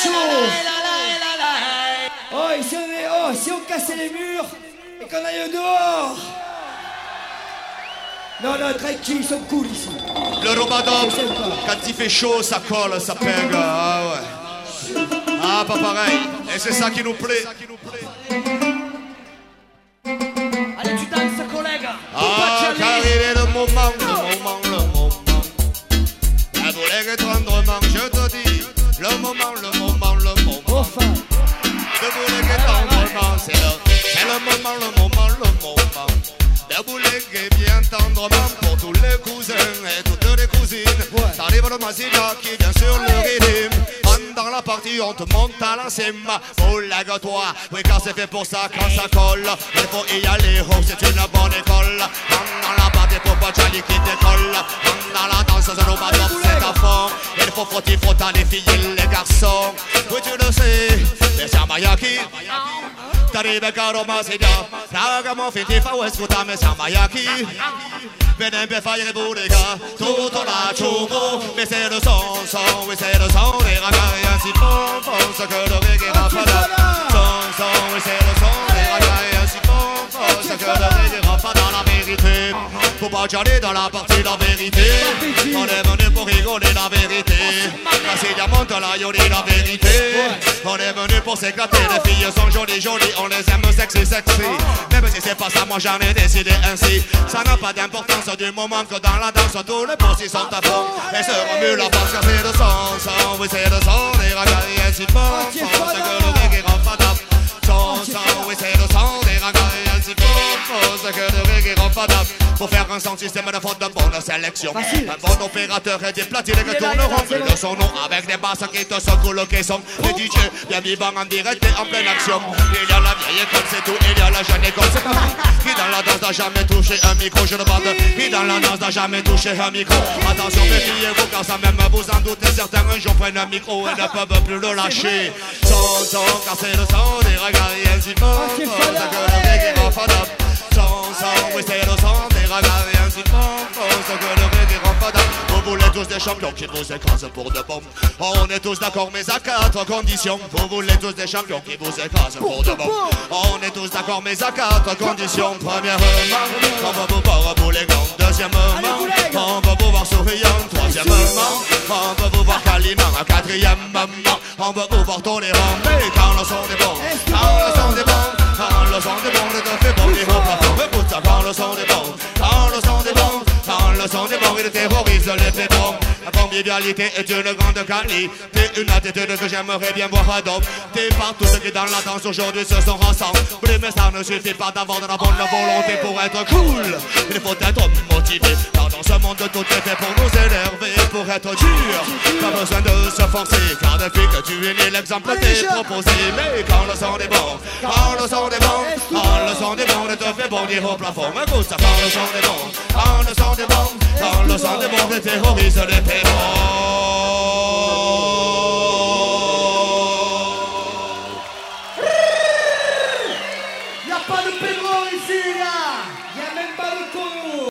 chaud. Oh, si on cassait les murs et qu'on aille dehors. Non, tranquille, ils sont cool ici. Le Ramadan, quand il fait chaud, ça colle, ça pègue. Ah ouais. Ah, pas pareil. Et c'est ça qui nous plaît. Allez, tu danses, collègue. Ah, car il est le moment. La boulette tendrement, je te dis. Le moment. Enfin. De boulette tendrement, c'est le moment. De boulette bien tendrement pour tous les cousins et toutes les cousines. T'arrives le Mazina qui vient sur le rythme. Dans la partie, on te monte à la cime. Boulègue-toi, oui, car c'est fait pour ça quand ça colle. Il faut y aller, oh, c'est une bonne école. Dans la partie, pour pas Charlie qui décolle. Dans la danse, c'est nos badons, c'est à fond. Il faut frotter les filles et les garçons. Oui, tu le sais, mais c'est un Mayaki. T'arrives caro Mazina. Ragamo finti fa escuta, mais c'est un Mayaki. Viens bien faire les boulegas, tout la choubo. Mais c'est le son, oui, c'est le son des ragas. Et ainsi font ce que le reggae rafada. Son, oui, c'est le son des ragas. Et ainsi font ce que le reggae rafada. La vérité, faut pas chialer dans la partie la vérité. On est venu pour rigoler la vérité. La Célia monte la yoli la vérité. On est venu pour s'éclater. Les filles sont jolies, on les aime sexy. Même si c'est pas ça, moi j'en ai décidé ainsi. Ça n'a pas d'importance du moment que dans la danse tous les postes sont à fond. Et se remue la face car c'est le son, oui c'est le son des ragas et ainsi de fond. C'est que le reggae rafada. Son, oui c'est le son des ragas et ainsi de fond. C'est que le reggae rafada. Pour faire un son système de faute de bonne sélection. Un bon opérateur et des platines qui tourneront de son nom avec des basses qui te sont coloquées sont les DJ bien vivants en direct et en pleine action. Il y a la vieille école c'est tout, il y a la jeune école c'est pas qui dans la danse n'a jamais touché un micro, je le bande. Qui dans la danse n'a jamais touché un micro. Attention méfiez-vous car ça même vous en doutez. Certains un jour prennent un micro et ne peuvent plus le lâcher. Son car c'est le son des regards et ainsi fort. C'est que le reggae rafada. Son, oui c'est le son des regards et ainsi fort. C'est que le reggae rafada. Vous voulez tous des champions qui vous écrasent pour de bon. On est tous d'accord mais à 4 conditions. Vous voulez tous des champions qui vous écrasent pour de bon. On est tous d'accord mais à 4 conditions. Premièrement, on va vous voir bouler grand. Deuxièmement, on va vous voir souriant. Troisièmement, on va vous voir câlinant. Quatrièmement, on va vous voir tolérant. Mais quand le son est bon, quand le son est bon, quand le son est bon, il te fait bondir au plafond. Écoute ça, quand le son est bon, quand le son est bon, quand le son est bon, il terrorise les pétrons. La convivialité est une grande qualité, une attitude que j'aimerais bien voir adopter par tous ceux qui dans la danse aujourd'hui se sont rassemblés. Mais ça ne suffit pas d'avoir de la bonne volonté pour être cool. Il faut être motivé, car dans ce monde tout est fait pour nous énerver, pour être dur. Pas besoin de se forcer, car depuis que tu es né l'exemple t'est proposé. Mais quand le son est bon, quand le son est bon, quand le son est bon, il te fait bondir au plafond. Écoute ça, quand le son est bon, quand le son est bon, quand le son est bon, il terrorise les pétrons.